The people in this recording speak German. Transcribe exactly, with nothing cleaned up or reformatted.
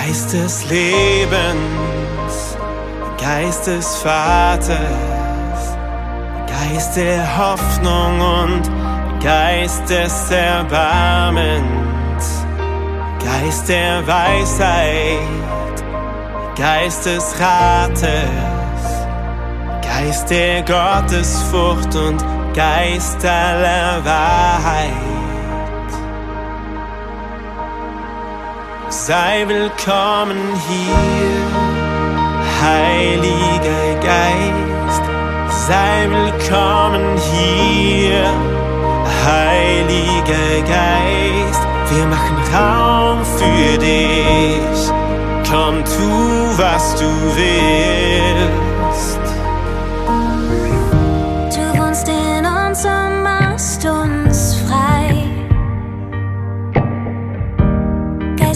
Geist des Lebens, Geist des Vaters, Geist der Hoffnung und Geist des Erbarmens, Geist der Weisheit, Geist des Rates, Geist der Gottesfurcht und Geist aller Wahrheit. Sei willkommen hier, Heiliger Geist. Sei willkommen hier, Heiliger Geist. Wir machen Raum für dich. Komm, tu, was du willst.